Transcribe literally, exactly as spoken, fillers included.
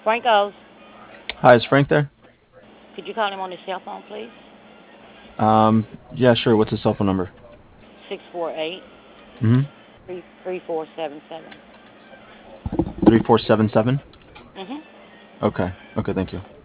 Franco's. Hi, is Frank there? Could you call him on his cell phone, please? Um, yeah, sure. What's his cell phone number? Six four eight Mm-hmm. three three four seven seven. Three four seven seven. Mhm. Okay. Okay, thank you.